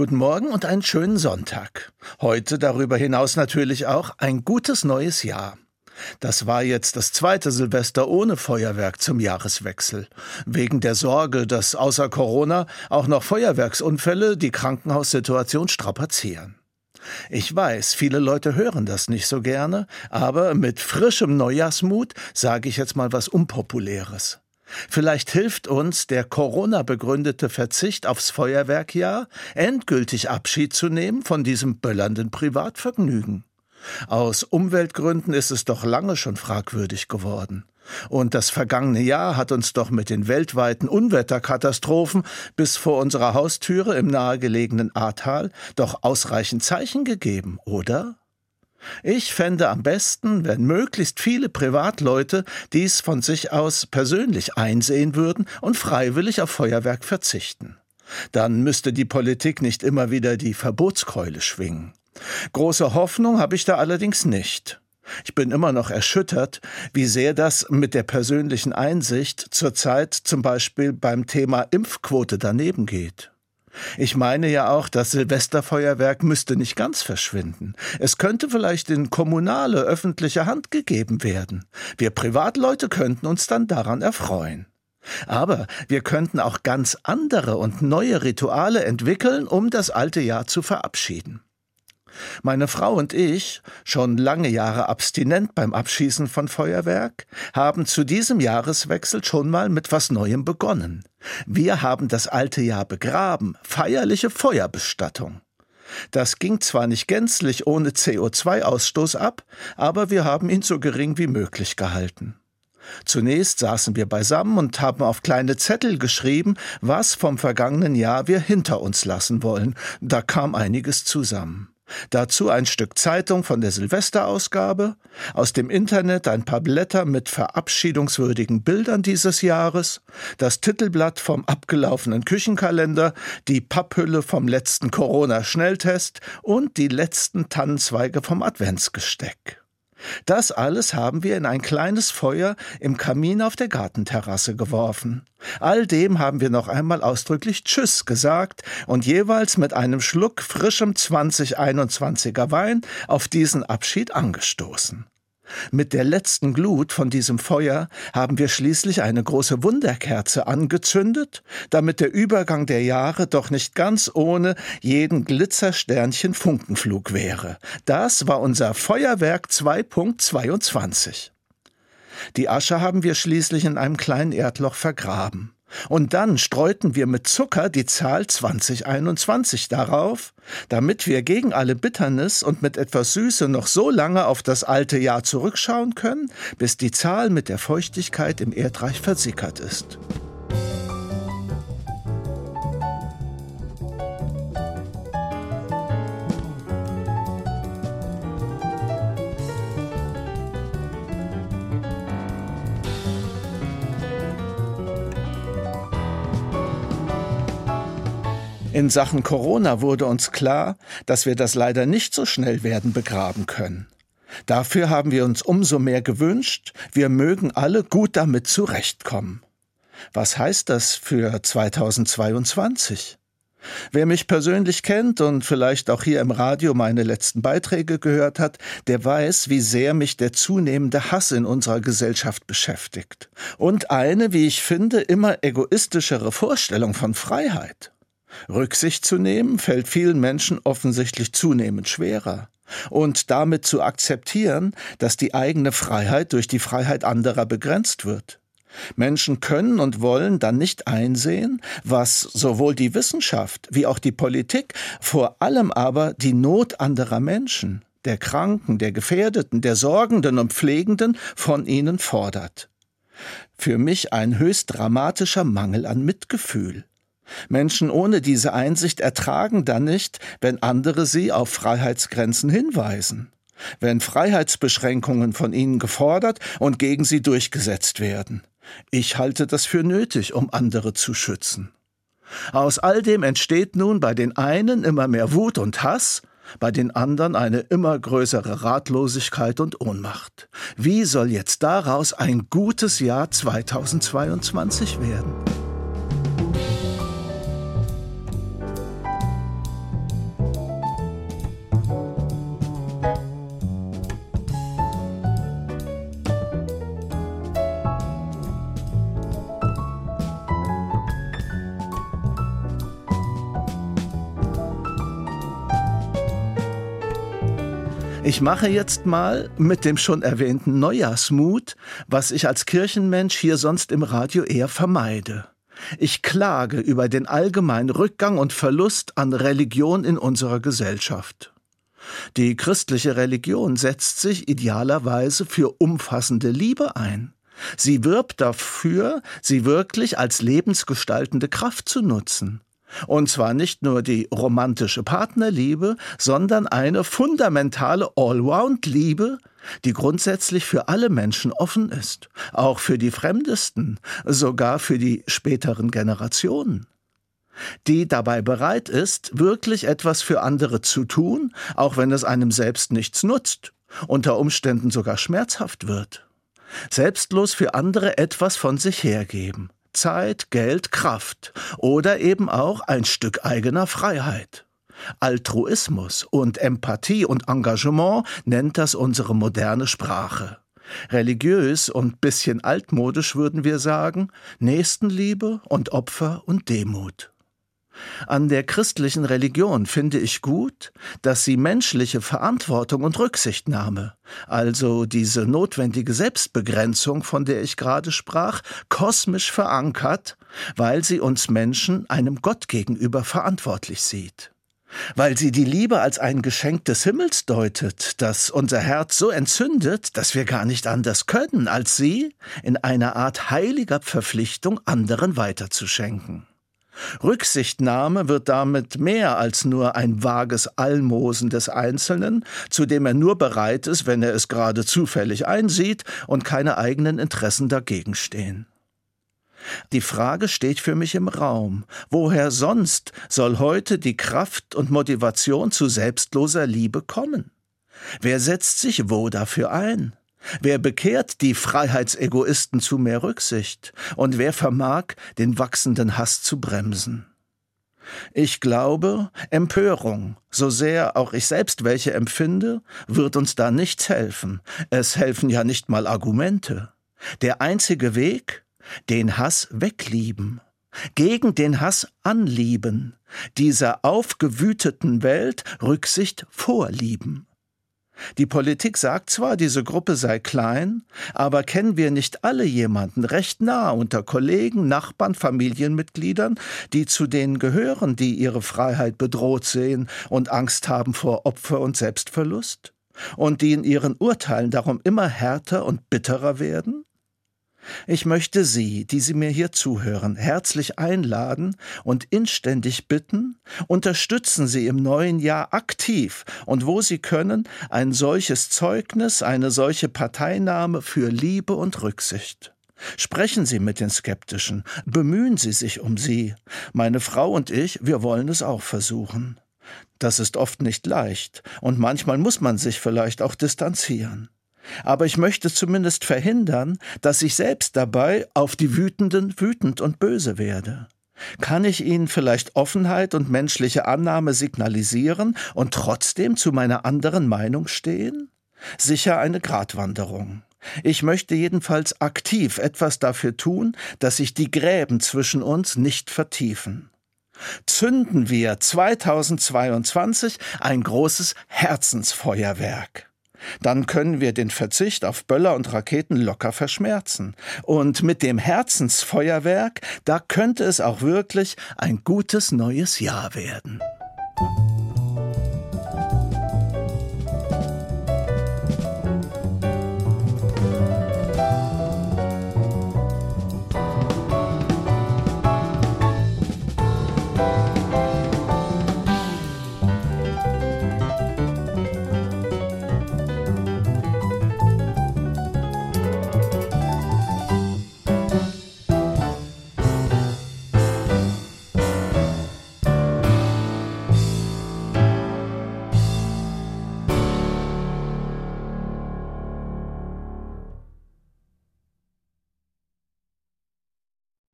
Guten Morgen und einen schönen Sonntag. Heute darüber hinaus natürlich auch ein gutes neues Jahr. Das war jetzt das zweite Silvester ohne Feuerwerk zum Jahreswechsel. Wegen der Sorge, dass außer Corona auch noch Feuerwerksunfälle die Krankenhaussituation strapazieren. Ich weiß, viele Leute hören das nicht so gerne, aber mit frischem Neujahrsmut sage ich jetzt mal was Unpopuläres. Vielleicht hilft uns der Corona-begründete Verzicht aufs Feuerwerkjahr, endgültig Abschied zu nehmen von diesem böllernden Privatvergnügen. Aus Umweltgründen ist es doch lange schon fragwürdig geworden. Und das vergangene Jahr hat uns doch mit den weltweiten Unwetterkatastrophen bis vor unserer Haustüre im nahegelegenen Ahrtal doch ausreichend Zeichen gegeben, oder? Ich fände am besten, wenn möglichst viele Privatleute dies von sich aus persönlich einsehen würden und freiwillig auf Feuerwerk verzichten. Dann müsste die Politik nicht immer wieder die Verbotskeule schwingen. Große Hoffnung habe ich da allerdings nicht. Ich bin immer noch erschüttert, wie sehr das mit der persönlichen Einsicht zurzeit zum Beispiel beim Thema Impfquote daneben geht. Ich meine ja auch, das Silvesterfeuerwerk müsste nicht ganz verschwinden. Es könnte vielleicht in kommunale, öffentliche Hand gegeben werden. Wir Privatleute könnten uns dann daran erfreuen. Aber wir könnten auch ganz andere und neue Rituale entwickeln, um das alte Jahr zu verabschieden. Meine Frau und ich, schon lange Jahre abstinent beim Abschießen von Feuerwerk, haben zu diesem Jahreswechsel schon mal mit was Neuem begonnen. Wir haben das alte Jahr begraben, feierliche Feuerbestattung. Das ging zwar nicht gänzlich ohne CO2-Ausstoß ab, aber wir haben ihn so gering wie möglich gehalten. Zunächst saßen wir beisammen und haben auf kleine Zettel geschrieben, was vom vergangenen Jahr wir hinter uns lassen wollen. Da kam einiges zusammen. Dazu ein Stück Zeitung von der Silvesterausgabe, aus dem Internet ein paar Blätter mit verabschiedungswürdigen Bildern dieses Jahres, das Titelblatt vom abgelaufenen Küchenkalender, die Papphülle vom letzten Corona-Schnelltest und die letzten Tannenzweige vom Adventsgesteck. Das alles haben wir in ein kleines Feuer im Kamin auf der Gartenterrasse geworfen. All dem haben wir noch einmal ausdrücklich Tschüss gesagt und jeweils mit einem Schluck frischem 2021er Wein auf diesen Abschied angestoßen. Mit der letzten Glut von diesem Feuer haben wir schließlich eine große Wunderkerze angezündet, damit der Übergang der Jahre doch nicht ganz ohne jeden Glitzersternchen Funkenflug wäre. Das war unser Feuerwerk 2.22. Die Asche haben wir schließlich in einem kleinen Erdloch vergraben. Und dann streuten wir mit Zucker die Zahl 2021 darauf, damit wir gegen alle Bitternis und mit etwas Süße noch so lange auf das alte Jahr zurückschauen können, bis die Zahl mit der Feuchtigkeit im Erdreich versickert ist. In Sachen Corona wurde uns klar, dass wir das leider nicht so schnell werden begraben können. Dafür haben wir uns umso mehr gewünscht, wir mögen alle gut damit zurechtkommen. Was heißt das für 2022? Wer mich persönlich kennt und vielleicht auch hier im Radio meine letzten Beiträge gehört hat, der weiß, wie sehr mich der zunehmende Hass in unserer Gesellschaft beschäftigt. Und eine, wie ich finde, immer egoistischere Vorstellung von Freiheit. Rücksicht zu nehmen, fällt vielen Menschen offensichtlich zunehmend schwerer. Und damit zu akzeptieren, dass die eigene Freiheit durch die Freiheit anderer begrenzt wird. Menschen können und wollen dann nicht einsehen, was sowohl die Wissenschaft wie auch die Politik, vor allem aber die Not anderer Menschen, der Kranken, der Gefährdeten, der Sorgenden und Pflegenden von ihnen fordert. Für mich ein höchst dramatischer Mangel an Mitgefühl. Menschen ohne diese Einsicht ertragen dann nicht, wenn andere sie auf Freiheitsgrenzen hinweisen, wenn Freiheitsbeschränkungen von ihnen gefordert und gegen sie durchgesetzt werden. Ich halte das für nötig, um andere zu schützen. Aus all dem entsteht nun bei den einen immer mehr Wut und Hass, bei den anderen eine immer größere Ratlosigkeit und Ohnmacht. Wie soll jetzt daraus ein gutes Jahr 2022 werden? Ich mache jetzt mal mit dem schon erwähnten Neujahrsmut, was ich als Kirchenmensch hier sonst im Radio eher vermeide. Ich klage über den allgemeinen Rückgang und Verlust an Religion in unserer Gesellschaft. Die christliche Religion setzt sich idealerweise für umfassende Liebe ein. Sie wirbt dafür, sie wirklich als lebensgestaltende Kraft zu nutzen. Und zwar nicht nur die romantische Partnerliebe, sondern eine fundamentale Allround-Liebe, die grundsätzlich für alle Menschen offen ist, auch für die Fremdesten, sogar für die späteren Generationen. Die dabei bereit ist, wirklich etwas für andere zu tun, auch wenn es einem selbst nichts nutzt, unter Umständen sogar schmerzhaft wird. Selbstlos für andere etwas von sich hergeben. Zeit, Geld, Kraft oder eben auch ein Stück eigener Freiheit. Altruismus und Empathie und Engagement nennt das unsere moderne Sprache. Religiös und bisschen altmodisch würden wir sagen, Nächstenliebe und Opfer und Demut. An der christlichen Religion finde ich gut, dass sie menschliche Verantwortung und Rücksichtnahme, also diese notwendige Selbstbegrenzung, von der ich gerade sprach, kosmisch verankert, weil sie uns Menschen einem Gott gegenüber verantwortlich sieht. Weil sie die Liebe als ein Geschenk des Himmels deutet, das unser Herz so entzündet, dass wir gar nicht anders können, als sie in einer Art heiliger Verpflichtung anderen weiterzuschenken. Rücksichtnahme wird damit mehr als nur ein vages Almosen des Einzelnen, zu dem er nur bereit ist, wenn er es gerade zufällig einsieht und keine eigenen Interessen dagegen stehen. Die Frage steht für mich im Raum: Woher sonst soll heute die Kraft und Motivation zu selbstloser Liebe kommen? Wer setzt sich wo dafür ein? Wer bekehrt die Freiheitsegoisten zu mehr Rücksicht? Und wer vermag, den wachsenden Hass zu bremsen? Ich glaube, Empörung, so sehr auch ich selbst welche empfinde, wird uns da nichts helfen. Es helfen ja nicht mal Argumente. Der einzige Weg: den Hass weglieben, gegen den Hass anlieben, dieser aufgewüteten Welt Rücksicht vorlieben. Die Politik sagt zwar, diese Gruppe sei klein, aber kennen wir nicht alle jemanden recht nah unter Kollegen, Nachbarn, Familienmitgliedern, die zu denen gehören, die ihre Freiheit bedroht sehen und Angst haben vor Opfer und Selbstverlust? Und die in ihren Urteilen darum immer härter und bitterer werden? Ich möchte Sie, die Sie mir hier zuhören, herzlich einladen und inständig bitten, unterstützen Sie im neuen Jahr aktiv und wo Sie können ein solches Zeugnis, eine solche Parteinahme für Liebe und Rücksicht. Sprechen Sie mit den Skeptischen, bemühen Sie sich um sie. Meine Frau und ich, wir wollen es auch versuchen. Das ist oft nicht leicht und manchmal muss man sich vielleicht auch distanzieren. Aber ich möchte zumindest verhindern, dass ich selbst dabei auf die Wütenden wütend und böse werde. Kann ich ihnen vielleicht Offenheit und menschliche Annahme signalisieren und trotzdem zu meiner anderen Meinung stehen? Sicher eine Gratwanderung. Ich möchte jedenfalls aktiv etwas dafür tun, dass sich die Gräben zwischen uns nicht vertiefen. Zünden wir 2022 ein großes Herzensfeuerwerk. Dann können wir den Verzicht auf Böller und Raketen locker verschmerzen. Und mit dem Herzensfeuerwerk, da könnte es auch wirklich ein gutes neues Jahr werden.